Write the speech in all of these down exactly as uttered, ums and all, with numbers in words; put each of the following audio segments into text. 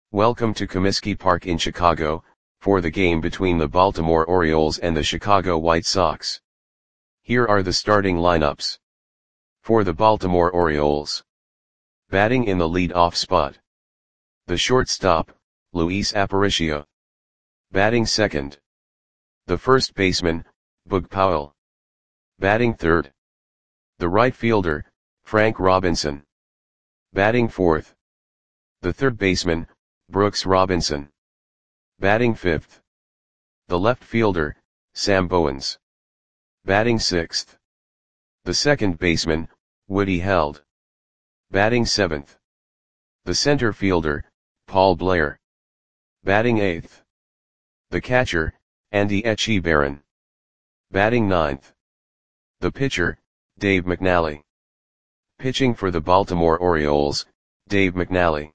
Welcome to Comiskey Park in Chicago, for the game between the Baltimore Orioles and the Chicago White Sox. Here are the starting lineups. For the Baltimore Orioles. Batting in the lead-off spot. The shortstop, Luis Aparicio. Batting second. The first baseman, Boog Powell. Batting third. The right fielder, Frank Robinson. Batting fourth. The third baseman, Brooks Robinson. Batting fifth. The left fielder, Sam Bowens. Batting sixth. The second baseman, Woody Held. Batting seventh. The center fielder, Paul Blair. Batting eighth. The catcher, Andy Etchebarren. Batting ninth. The pitcher, Dave McNally. Pitching for the Baltimore Orioles, Dave McNally.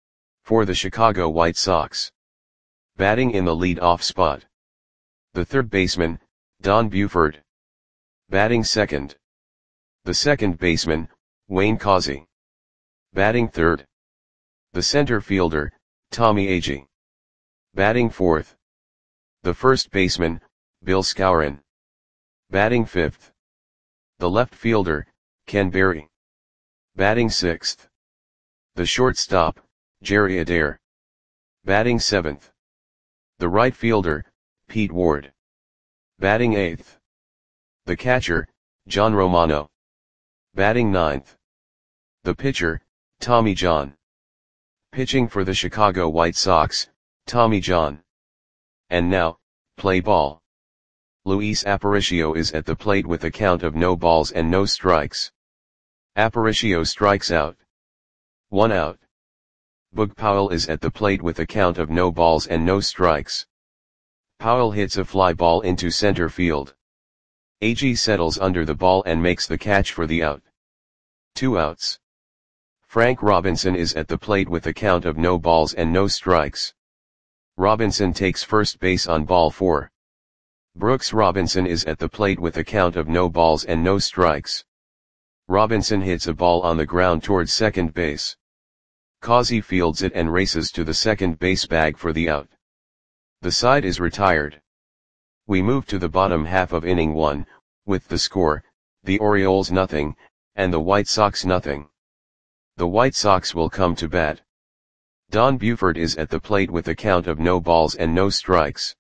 For the Chicago White Sox. Batting in the lead-off spot. The third baseman, Don Buford. Batting second. The second baseman, Wayne Causey. Batting third. The center fielder, Tommy Agee. Batting fourth. The first baseman, Bill Skowron. Batting fifth. The left fielder, Ken Berry. Batting sixth. The shortstop, Jerry Adair. Batting seventh. The right fielder, Pete Ward. Batting eighth. The catcher, John Romano. Batting ninth. The pitcher, Tommy John. Pitching for the Chicago White Sox, Tommy John. And now, play ball. Luis Aparicio is at the plate with a count of no balls and no strikes. Aparicio strikes out. One out. Boog Powell is at the plate with a count of no balls and no strikes. Powell hits a fly ball into center field. Agee settles under the ball and makes the catch for the out. Two outs. Frank Robinson is at the plate with a count of no balls and no strikes. Robinson takes first base on ball four. Brooks Robinson is at the plate with a count of no balls and no strikes. Robinson hits a ball on the ground towards second base. Causey fields it and races to the second base bag for the out. The side is retired. We move to the bottom half of inning one, with the score, the Orioles nothing, and the White Sox nothing. The White Sox will come to bat. Don Buford is at the plate with a count of no balls and no strikes.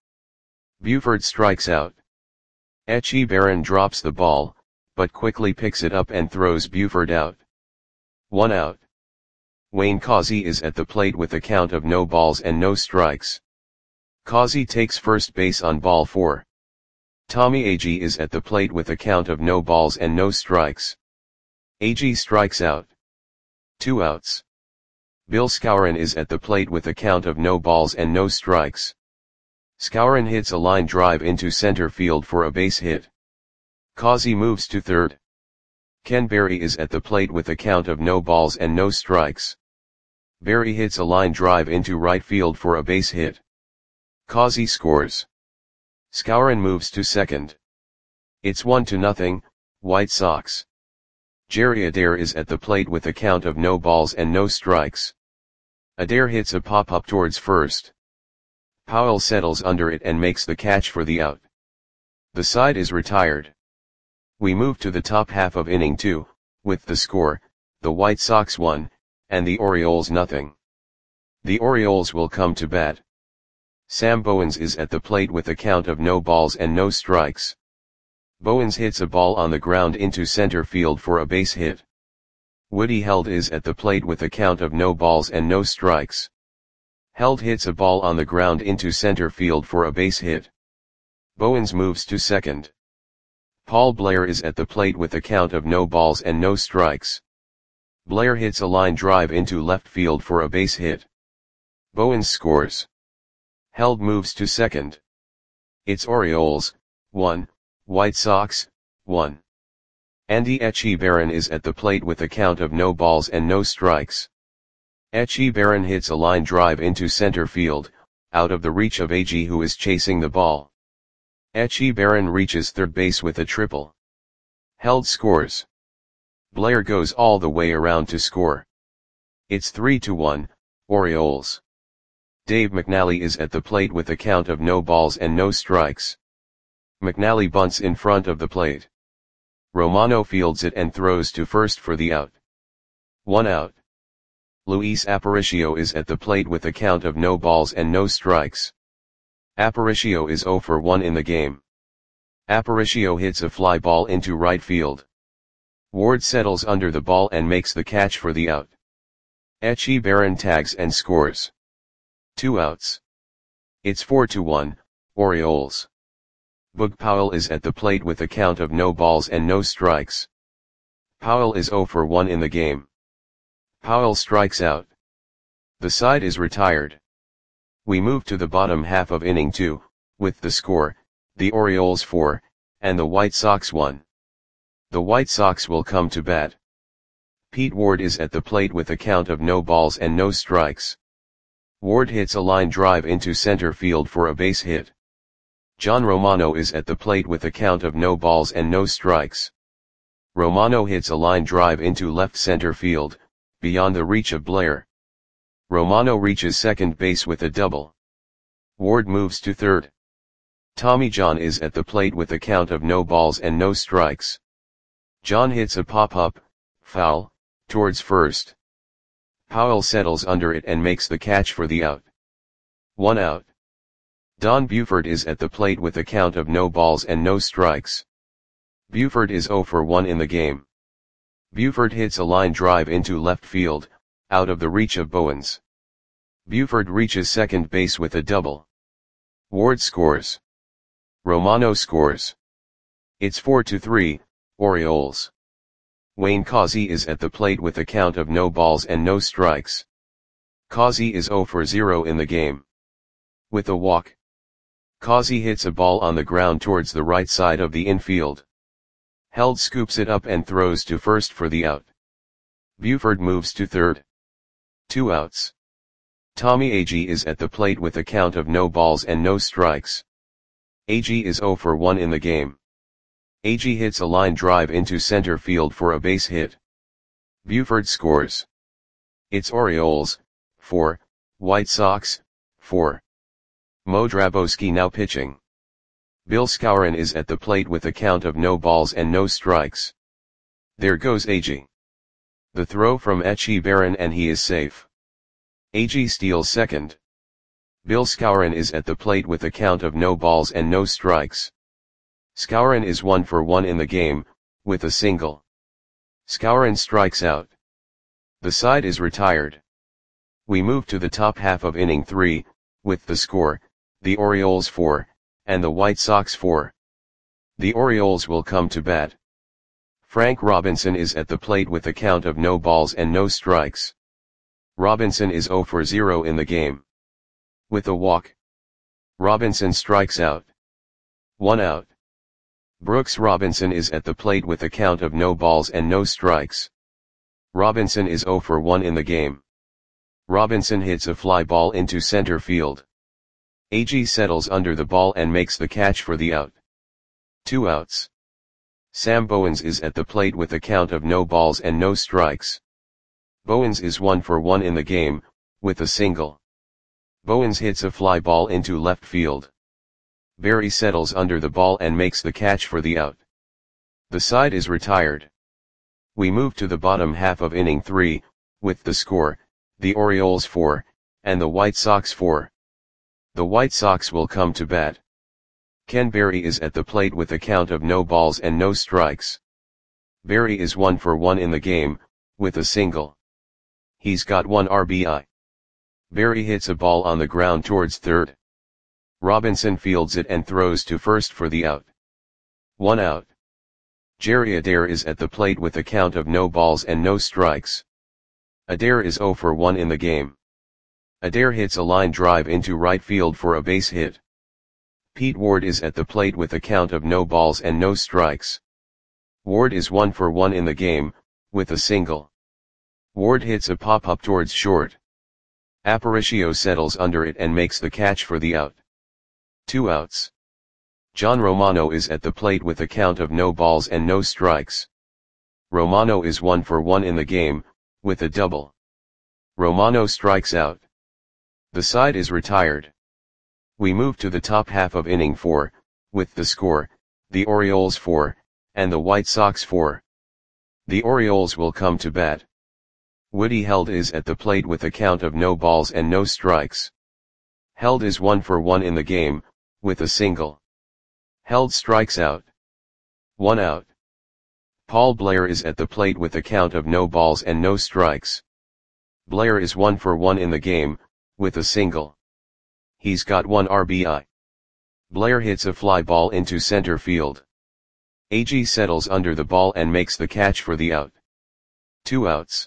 Buford strikes out. Etchebarren drops the ball, but quickly picks it up and throws Buford out. One out. Wayne Causey is at the plate with a count of no balls and no strikes. Causey takes first base on ball four. Tommy Agee is at the plate with a count of no balls and no strikes. Agee strikes out. Two outs. Bill Skowron is at the plate with a count of no balls and no strikes. Skowron hits a line drive into center field for a base hit. Causey moves to third. Ken Berry is at the plate with a count of no balls and no strikes. Berry hits a line drive into right field for a base hit. Causey scores. Skowron moves to second. It's one to nothing, White Sox. Jerry Adair is at the plate with a count of no balls and no strikes. Adair hits a pop-up towards first. Powell settles under it and makes the catch for the out. The side is retired. We move to the top half of inning two, with the score, the White Sox one, and the Orioles nothing. The Orioles will come to bat. Sam Bowens is at the plate with a count of no balls and no strikes. Bowens hits a ball on the ground into center field for a base hit. Woody Held is at the plate with a count of no balls and no strikes. Held hits a ball on the ground into center field for a base hit. Bowens moves to second. Paul Blair is at the plate with a count of no balls and no strikes. Blair hits a line drive into left field for a base hit. Bowens scores. Held moves to second. It's Orioles, one, White Sox, one. Andy Etchebarren is at the plate with a count of no balls and no strikes. Etchebarren hits a line drive into center field, out of the reach of Agee who is chasing the ball. Etchebarren reaches third base with a triple. Held scores. Blair goes all the way around to score. It's three to one, Orioles. Dave McNally is at the plate with a count of no balls and no strikes. McNally bunts in front of the plate. Romano fields it and throws to first for the out. One out. Luis Aparicio is at the plate with a count of no balls and no strikes. Aparicio is zero for one in the game. Aparicio hits a fly ball into right field. Ward settles under the ball and makes the catch for the out. Echeverren tags and scores. Two outs. It's four to one, Orioles. Boog Powell is at the plate with a count of no balls and no strikes. Powell is zero for one in the game. Powell strikes out. The side is retired. We move to the bottom half of inning two, with the score, the Orioles four, and the White Sox one. The White Sox will come to bat. Pete Ward is at the plate with a count of no balls and no strikes. Ward hits a line drive into center field for a base hit. John Romano is at the plate with a count of no balls and no strikes. Romano hits a line drive into left center field, beyond the reach of Blair. Romano reaches second base with a double. Ward moves to third. Tommy John is at the plate with a count of no balls and no strikes. John hits a pop-up, foul, towards first. Powell settles under it and makes the catch for the out. One out. Don Buford is at the plate with a count of no balls and no strikes. Buford is zero for one in the game. Buford hits a line drive into left field, out of the reach of Bowens. Buford reaches second base with a double. Ward scores. Romano scores. It's four to three, Orioles. Wayne Causey is at the plate with a count of no balls and no strikes. Causey is zero for zero in the game. With a walk. Causey hits a ball on the ground towards the right side of the infield. Held scoops it up and throws to first for the out. Buford moves to third. Two outs. Tommy Agee is at the plate with a count of no balls and no strikes. Agee is zero for one in the game. Agee hits a line drive into center field for a base hit. Buford scores. It's Orioles, four, White Sox, four. Mo Drabowski now pitching. Bill Skowron is at the plate with a count of no balls and no strikes. There goes Agee. The throw from Echeverren and he is safe. Agee steals second. Bill Skowron is at the plate with a count of no balls and no strikes. Skowron is one for one in the game, with a single. Skowron strikes out. The side is retired. We move to the top half of inning three, with the score, the Orioles four, and the White Sox four. The Orioles will come to bat. Frank Robinson is at the plate with a count of no balls and no strikes. Robinson is zero for zero in the game. With a walk. Robinson strikes out. One out. Brooks Robinson is at the plate with a count of no balls and no strikes. Robinson is zero for one in the game. Robinson hits a fly ball into center field. Agee settles under the ball and makes the catch for the out. Two outs. Sam Bowens is at the plate with a count of no balls and no strikes. Bowens is one for one in the game, with a single. Bowens hits a fly ball into left field. Berry settles under the ball and makes the catch for the out. The side is retired. We move to the bottom half of inning three, with the score, the Orioles four, and the White Sox four. The White Sox will come to bat. Ken Berry is at the plate with a count of no balls and no strikes. Berry is one for one in the game, with a single. He's got one R B I. Berry hits a ball on the ground towards third. Robinson fields it and throws to first for the out. One out. Jerry Adair is at the plate with a count of no balls and no strikes. Adair is zero for one in the game. Adair hits a line drive into right field for a base hit. Pete Ward is at the plate with a count of no balls and no strikes. Ward is one for one in the game, with a single. Ward hits a pop-up towards short. Aparicio settles under it and makes the catch for the out. Two outs. John Romano is at the plate with a count of no balls and no strikes. Romano is one for one in the game, with a double. Romano strikes out. The side is retired. We move to the top half of inning four, with the score, the Orioles four, and the White Sox four. The Orioles will come to bat. Woody Held is at the plate with a count of no balls and no strikes. Held is one for one in the game, with a single. Held strikes out. One out. Paul Blair is at the plate with a count of no balls and no strikes. Blair is one for one in the game, with a single. He's got one R B I. Blair hits a fly ball into center field. Agee settles under the ball and makes the catch for the out. Two outs.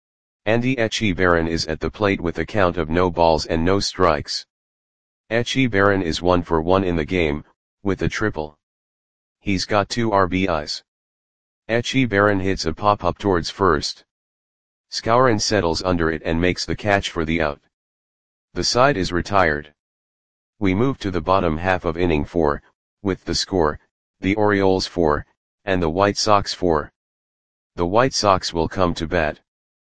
Andy Etchebarren is at the plate with a count of no balls and no strikes. Etchebarren is one for one in the game, with a triple. He's got two R B Is. Etchebarren hits a pop-up towards first. Skowron settles under it and makes the catch for the out. The side is retired. We move to the bottom half of inning four, with the score, the Orioles four, and the White Sox four. The White Sox will come to bat.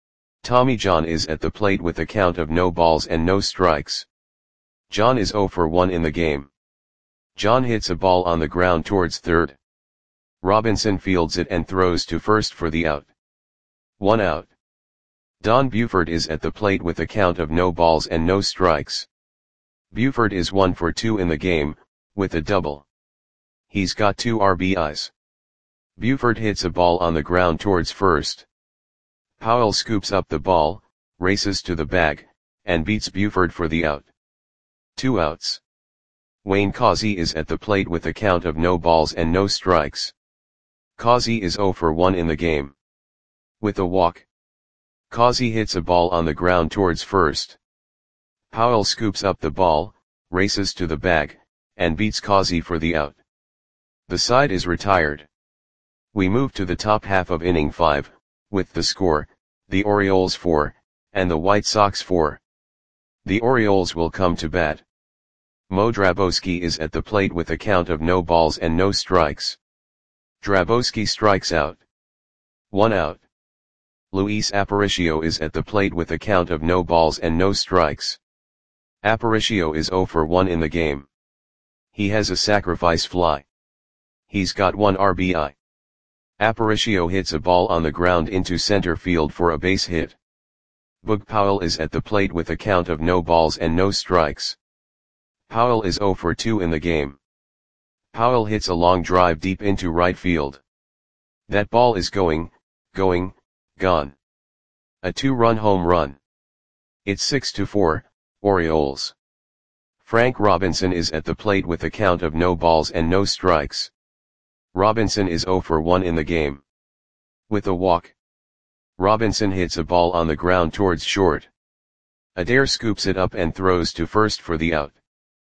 Tommy John is at the plate with a count of no balls and no strikes. John is zero for one in the game. John hits a ball on the ground towards third. Robinson fields it and throws to first for the out. One out. Don Buford is at the plate with a count of no balls and no strikes. Buford is one for two in the game, with a double. He's got two R B Is. Buford hits a ball on the ground towards first. Powell scoops up the ball, races to the bag, and beats Buford for the out. Two outs. Wayne Causey is at the plate with a count of no balls and no strikes. Causey is zero for one in the game. With a walk. Causey hits a ball on the ground towards first. Powell scoops up the ball, races to the bag, and beats Causey for the out. The side is retired. We move to the top half of inning five, with the score, the Orioles four, and the White Sox four. The Orioles will come to bat. Mo Drabowski is at the plate with a count of no balls and no strikes. Drabowski strikes out. One out. Luis Aparicio is at the plate with a count of no balls and no strikes. Aparicio is zero for one in the game. He has a sacrifice fly. He's got one R B I. Aparicio hits a ball on the ground into center field for a base hit. Boog Powell is at the plate with a count of no balls and no strikes. Powell is zero for two in the game. Powell hits a long drive deep into right field. That ball is going, going, gone. A two-run home run. It's six to four, Orioles. Frank Robinson is at the plate with a count of no balls and no strikes. Robinson is zero for one in the game. With a walk. Robinson hits a ball on the ground towards short. Adair scoops it up and throws to first for the out.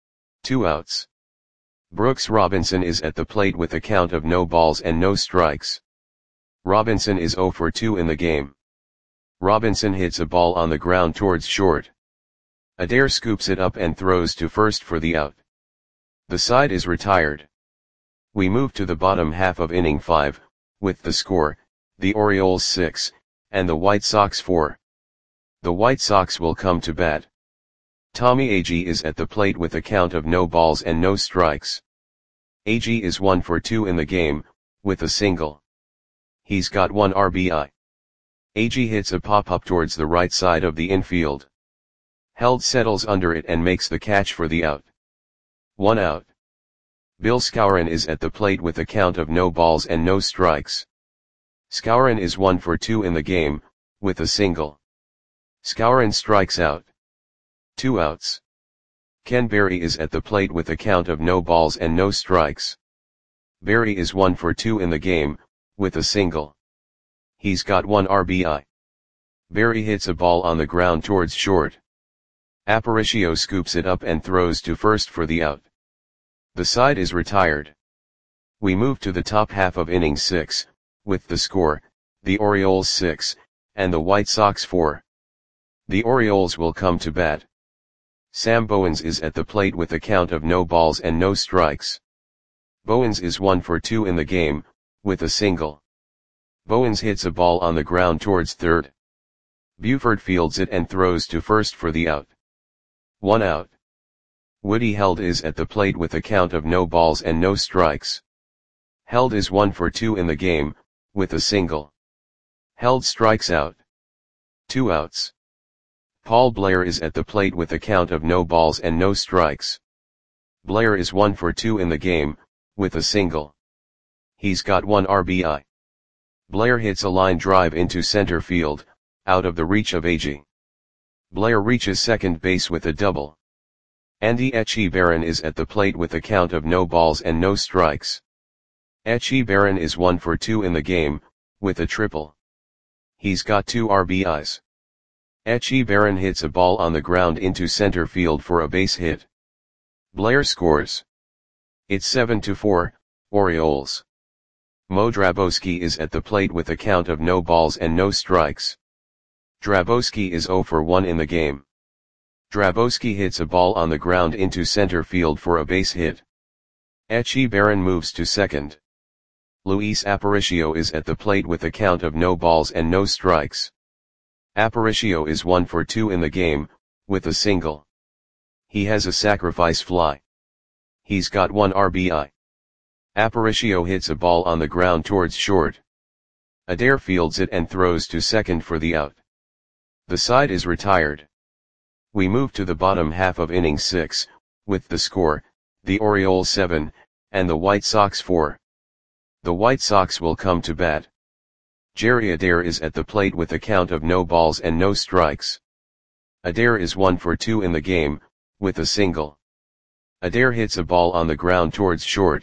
Two outs. Brooks Robinson is at the plate with a count of no balls and no strikes. Robinson is zero for two in the game. Robinson hits a ball on the ground towards short. Adair scoops it up and throws to first for the out. The side is retired. We move to the bottom half of inning five, with the score, the Orioles six, and the White Sox four. The White Sox will come to bat. Tommy Agee is at the plate with a count of no balls and no strikes. Agee is one for two in the game, with a single. He's got one R B I. Agee hits a pop-up towards the right side of the infield. Held settles under it and makes the catch for the out. One out. Bill Skowron is at the plate with a count of no balls and no strikes. Skowron is one for two in the game, with a single. Skowron strikes out. Two outs. Ken Berry is at the plate with a count of no balls and no strikes. Berry is one for two in the game, with a single. He's got one R B I. Berry hits a ball on the ground towards short. Aparicio scoops it up and throws to first for the out. The side is retired. We move to the top half of inning six, with the score, the Orioles six, and the White Sox four. The Orioles will come to bat. Sam Bowens is at the plate with a count of no balls and no strikes. Bowens is one for two in the game, with a single. Bowens hits a ball on the ground towards third. Buford fields it and throws to first for the out. One out. Woody Held is at the plate with a count of no balls and no strikes. Held is one for two in the game, with a single. Held strikes out. Two outs. Paul Blair is at the plate with a count of no balls and no strikes. Blair is one for two in the game, with a single. He's got one R B I. Blair hits a line drive into center field, out of the reach of Agee. Blair reaches second base with a double. Andy Etchebarren is at the plate with a count of no balls and no strikes. Etchebarren is one for two in the game, with a triple. He's got two R B Is. Etchebarren hits a ball on the ground into center field for a base hit. Blair scores. It's seven to four, Orioles. Mo Drabowski is at the plate with a count of no balls and no strikes. Drabowski is zero for one in the game. Drabowski hits a ball on the ground into center field for a base hit. Etchebarren moves to second. Luis Aparicio is at the plate with a count of no balls and no strikes. Aparicio is one for two in the game, with a single. He has a sacrifice fly. He's got one R B I. Aparicio hits a ball on the ground towards short. Adair fields it and throws to second for the out. The side is retired. We move to the bottom half of inning six, with the score, the Orioles seven, and the White Sox four. The White Sox will come to bat. Jerry Adair is at the plate with a count of no balls and no strikes. Adair is one for two in the game, with a single. Adair hits a ball on the ground towards short.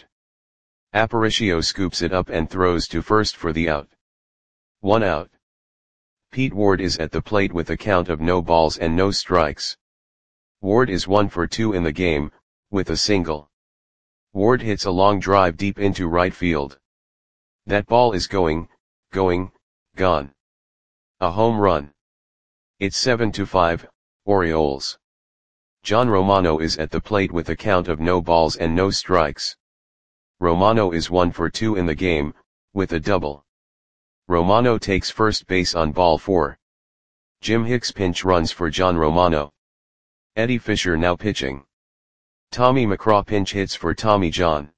Aparicio scoops it up and throws to first for the out. One out. Pete Ward is at the plate with a count of no balls and no strikes. Ward is one for two in the game, with a single. Ward hits a long drive deep into right field. That ball is going, going, gone. A home run. It's seven to five, Orioles. John Romano is at the plate with a count of no balls and no strikes. Romano is one for two in the game, with a double. Romano takes first base on ball four. Jim Hicks pinch runs for John Romano. Eddie Fisher now pitching. Tommy McCraw pinch hits for Tommy John.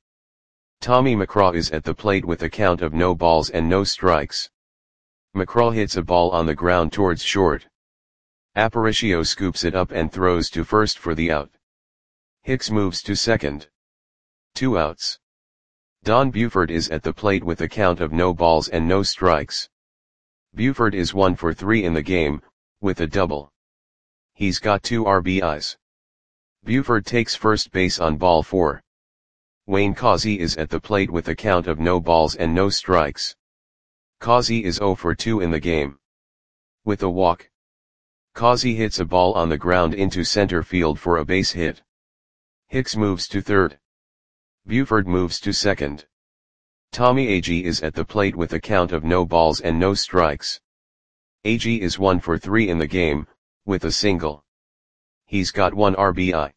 Tommy McCraw is at the plate with a count of no balls and no strikes. McCraw hits a ball on the ground towards short. Aparicio scoops it up and throws to first for the out. Hicks moves to second. Two outs. Don Buford is at the plate with a count of no balls and no strikes. Buford is one for three in the game, with a double. He's got two R B Is. Buford takes first base on ball four. Wayne Causey is at the plate with a count of no balls and no strikes. Causey is zero for two in the game. With a walk. Causey hits a ball on the ground into center field for a base hit. Hicks moves to third. Buford moves to second. Tommy Agee is at the plate with a count of no balls and no strikes. Agee is one for three in the game, with a single. He's got one R B I.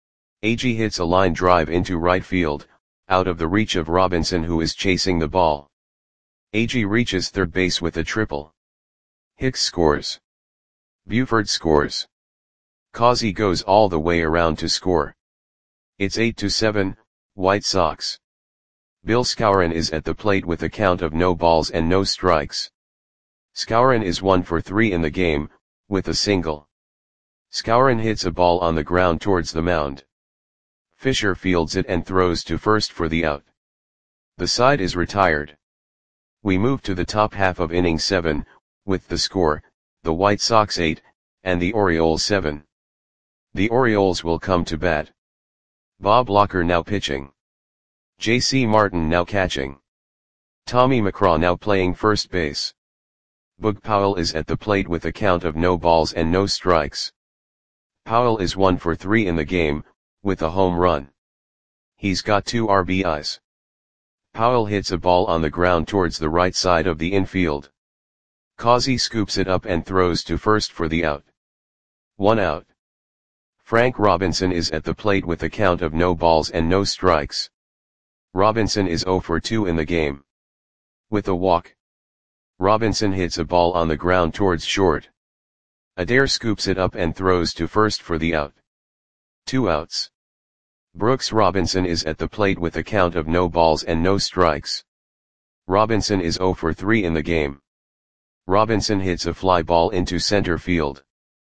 Agee hits a line drive into right field, out of the reach of Robinson who is chasing the ball. Agee reaches third base with a triple. Hicks scores. Buford scores. Causey goes all the way around to score. It's eight to seven, White Sox. Bill Skowron is at the plate with a count of no balls and no strikes. Skowron is one for three in the game, with a single. Skowron hits a ball on the ground towards the mound. Fisher fields it and throws to first for the out. The side is retired. We move to the top half of inning seven, with the score, the White Sox eight, and the Orioles seven. The Orioles will come to bat. Bob Locker now pitching. J C Martin now catching. Tommy McCraw now playing first base. Boog Powell is at the plate with a count of no balls and no strikes. Powell is one for three in the game, with a home run. He's got two R B Is. Powell hits a ball on the ground towards the right side of the infield. Causey scoops it up and throws to first for the out. One out. Frank Robinson is at the plate with a count of no balls and no strikes. Robinson is zero for two in the game. With a walk. Robinson hits a ball on the ground towards short. Adair scoops it up and throws to first for the out. Two outs. Brooks Robinson is at the plate with a count of no balls and no strikes. Robinson is zero for three in the game. Robinson hits a fly ball into center field.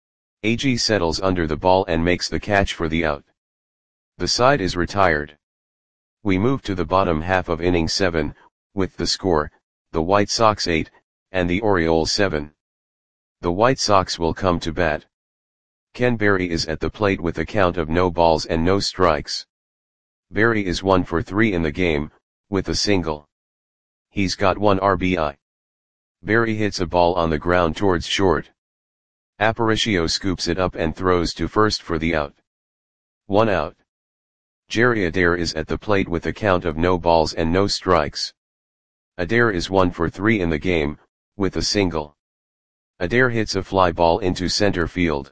Agee settles under the ball and makes the catch for the out. The side is retired. We move to the bottom half of inning seven, with the score, the White Sox eight, and the Orioles seven. The White Sox will come to bat. Ken Berry is at the plate with a count of no balls and no strikes. Berry is one for three in the game, with a single. He's got one R B I. Berry hits a ball on the ground towards short. Aparicio scoops it up and throws to first for the out. One out. Jerry Adair is at the plate with a count of no balls and no strikes. Adair is one for three in the game, with a single. Adair hits a fly ball into center field.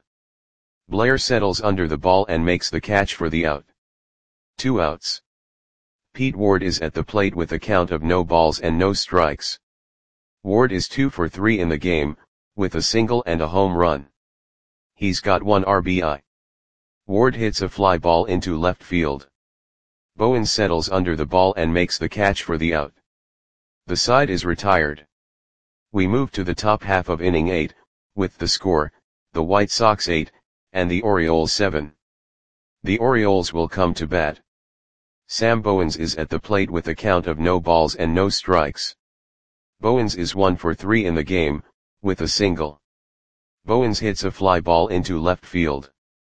Blair settles under the ball and makes the catch for the out. Two outs. Pete Ward is at the plate with a count of no balls and no strikes. Ward is two for three in the game, with a single and a home run. He's got one R B I. Ward hits a fly ball into left field. Bowen settles under the ball and makes the catch for the out. The side is retired. We move to the top half of inning eight, with the score, the White Sox eight, and the Orioles seven. The Orioles will come to bat. Sam Bowens is at the plate with a count of no balls and no strikes. Bowens is one for three in the game, with a single. Bowens hits a fly ball into left field.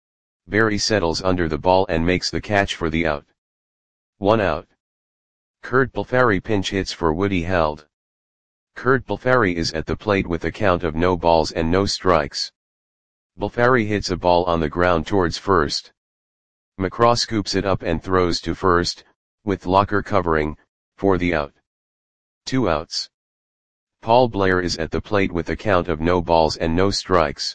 Berry settles under the ball and makes the catch for the out. One out. Curt Balfari pinch hits for Woody Held. Curt Balfari is at the plate with a count of no balls and no strikes. Balfari hits a ball on the ground towards first. McCraw scoops it up and throws to first, with Locker covering, for the out. Two outs. Paul Blair is at the plate with a count of no balls and no strikes.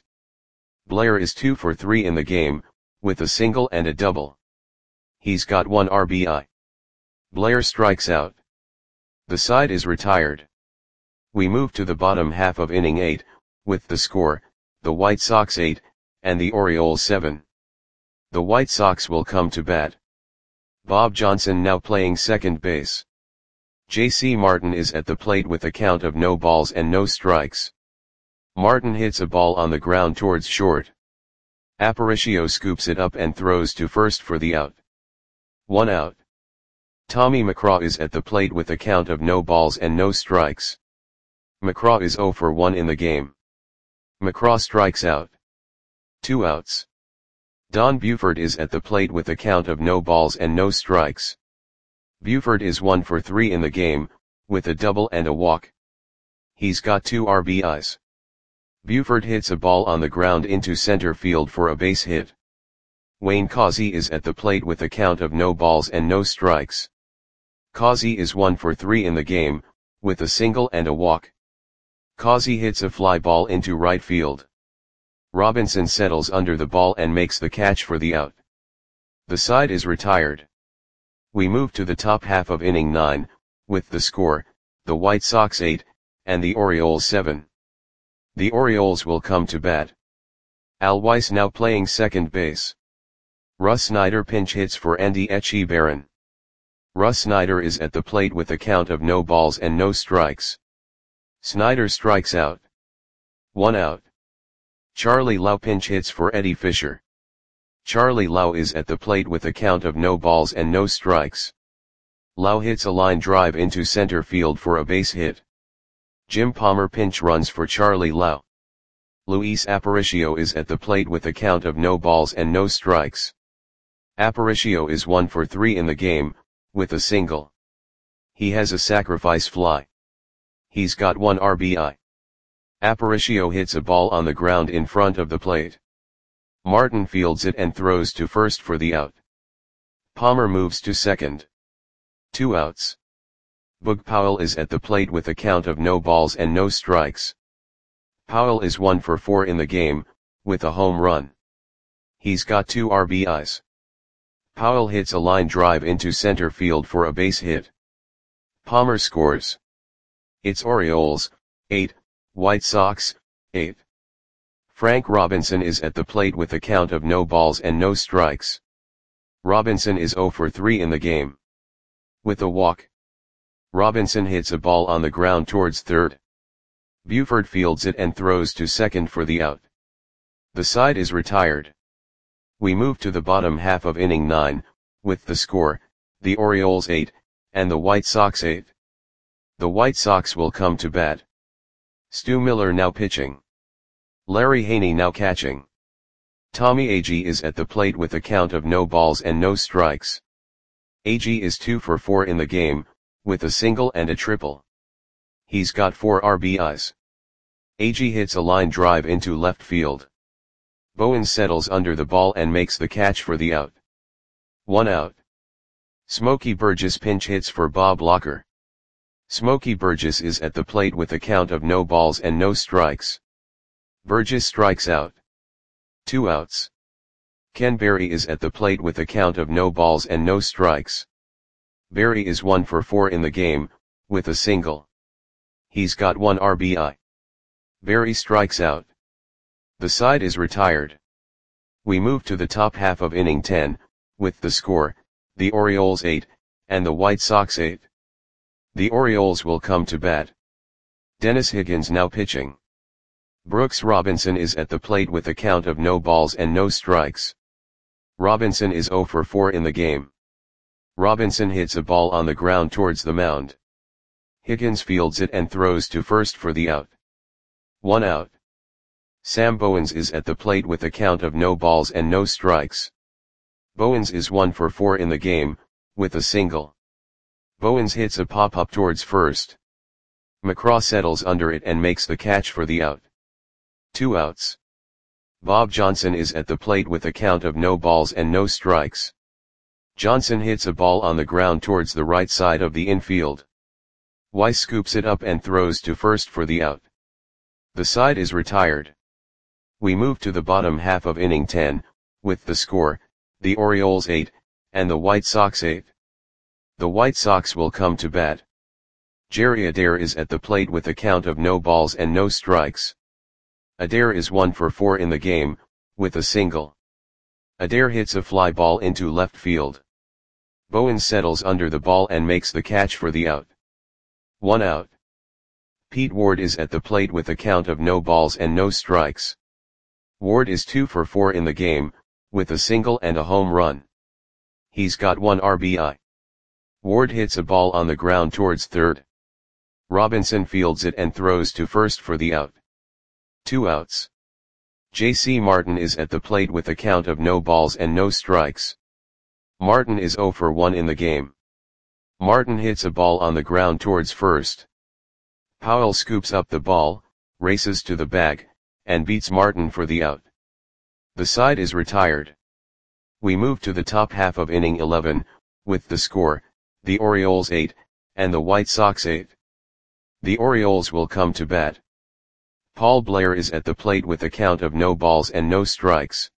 Blair is two for three in the game, with a single and a double. He's got one R B I. Blair strikes out. The side is retired. We move to the bottom half of inning eight, with the score, the White Sox eight, and the Orioles seven. The White Sox will come to bat. Bob Johnson now playing second base. J C Martin is at the plate with a count of no balls and no strikes. Martin hits a ball on the ground towards short. Aparicio scoops it up and throws to first for the out. One out. Tommy McCraw is at the plate with a count of no balls and no strikes. McCraw is zero for one in the game. McCraw strikes out. Two outs. Don Buford is at the plate with a count of no balls and no strikes. Buford is one for three in the game, with a double and a walk. He's got two R B Is. Buford hits a ball on the ground into center field for a base hit. Wayne Causey is at the plate with a count of no balls and no strikes. Causey is one for three in the game, with a single and a walk. Causey hits a fly ball into right field. Robinson settles under the ball and makes the catch for the out. The side is retired. We move to the top half of inning nine, with the score, the White Sox eight, and the Orioles seven. The Orioles will come to bat. Al Weiss now playing second base. Russ Snyder pinch hits for Andy Etchebarren. Russ Snyder is at the plate with a count of no balls and no strikes. Snyder strikes out. One out. Charlie Lau pinch hits for Eddie Fisher. Charlie Lau is at the plate with a count of no balls and no strikes. Lau hits a line drive into center field for a base hit. Jim Palmer pinch runs for Charlie Lau. Luis Aparicio is at the plate with a count of no balls and no strikes. Aparicio is one for three in the game, with a single. He has a sacrifice fly. He's got one R B I. Aparicio hits a ball on the ground in front of the plate. Martin fields it and throws to first for the out. Palmer moves to second. Two outs. Boog Powell is at the plate with a count of no balls and no strikes. Powell is one for four in the game, with a home run. He's got two R B Is. Powell hits a line drive into center field for a base hit. Palmer scores. It's Orioles, eight, White Sox, eight. Frank Robinson is at the plate with a count of no balls and no strikes. Robinson is zero for three in the game. With a walk, Robinson hits a ball on the ground towards third. Buford fields it and throws to second for the out. The side is retired. We move to the bottom half of inning nine, with the score, the Orioles eight, and the White Sox eight. The White Sox will come to bat. Stu Miller now pitching. Larry Haney now catching. Tommy Agee is at the plate with a count of no balls and no strikes. Agee is two for four in the game, with a single and a triple. He's got four R B Is. Agee hits a line drive into left field. Bowens settles under the ball and makes the catch for the out. One out. Smokey Burgess pinch hits for Bob Locker. Smokey Burgess is at the plate with a count of no balls and no strikes. Burgess strikes out. Two outs. Ken Berry is at the plate with a count of no balls and no strikes. Berry is one for four in the game, with a single. He's got one R B I. Berry strikes out. The side is retired. We move to the top half of inning ten, with the score, the Orioles eight, and the White Sox eight. The Orioles will come to bat. Dennis Higgins now pitching. Brooks Robinson is at the plate with a count of no balls and no strikes. Robinson is zero for four in the game. Robinson hits a ball on the ground towards the mound. Higgins fields it and throws to first for the out. One out. Sam Bowens is at the plate with a count of no balls and no strikes. Bowens is one for four in the game, with a single. Bowens hits a pop-up towards first. McCraw settles under it and makes the catch for the out. Two outs. Bob Johnson is at the plate with a count of no balls and no strikes. Johnson hits a ball on the ground towards the right side of the infield. Weiss scoops it up and throws to first for the out. The side is retired. We move to the bottom half of inning ten, with the score, the Orioles eight, and the White Sox eight. The White Sox will come to bat. Jerry Adair is at the plate with a count of no balls and no strikes. Adair is one for four in the game, with a single. Adair hits a fly ball into left field. Bowens settles under the ball and makes the catch for the out. One out. Pete Ward is at the plate with a count of no balls and no strikes. Ward is two for four in the game, with a single and a home run. He's got one R B I. Ward hits a ball on the ground towards third. Robinson fields it and throws to first for the out. Two outs. J C Martin is at the plate with a count of no balls and no strikes. Martin is zero for one in the game. Martin hits a ball on the ground towards first. Powell scoops up the ball, races to the bag, and beats Martin for the out. The side is retired. We move to the top half of inning eleven, with the score, the Orioles eight, and the White Sox eight. The Orioles will come to bat. Paul Blair is at the plate with a count of no balls and no strikes.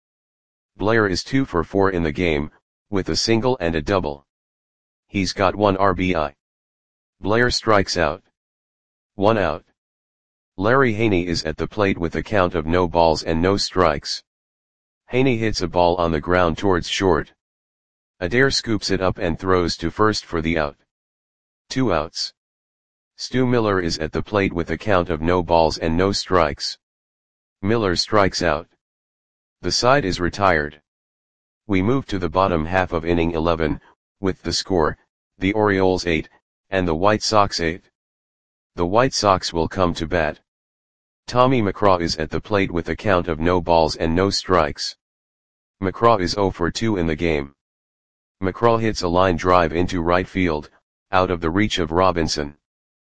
Blair is two for four in the game, with a single and a double. He's got one R B I. Blair strikes out. One out. Larry Haney is at the plate with a count of no balls and no strikes. Haney hits a ball on the ground towards short. Adair scoops it up and throws to first for the out. Two outs. Stu Miller is at the plate with a count of no balls and no strikes. Miller strikes out. The side is retired. We move to the bottom half of inning eleven, with the score, the Orioles eight, and the White Sox eight. The White Sox will come to bat. Tommy McCraw is at the plate with a count of no balls and no strikes. McCraw is zero for two in the game. McCraw hits a line drive into right field, out of the reach of Robinson.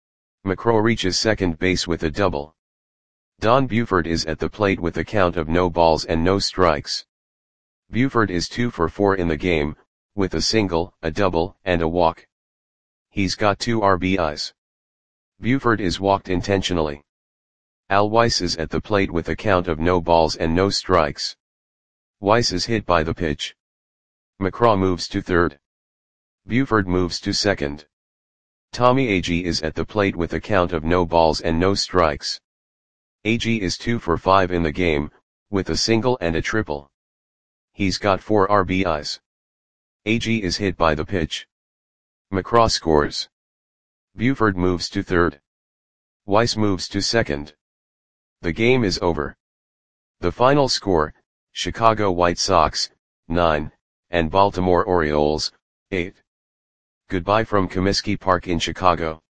McCraw reaches second base with a double. Don Buford is at the plate with a count of no balls and no strikes. Buford is two for four in the game, with a single, a double, and a walk. He's got two R B Is. Buford is walked intentionally. Al Weiss is at the plate with a count of no balls and no strikes. Weiss is hit by the pitch. McCraw moves to third. Buford moves to second. Tommy Agee is at the plate with a count of no balls and no strikes. Agee is two for five in the game, with a single and a triple. He's got four R B Is. Agee is hit by the pitch. McCraw scores. Buford moves to third. Weiss moves to second. The game is over. The final score, Chicago White Sox, nine, and Baltimore Orioles, eight. Goodbye from Comiskey Park in Chicago.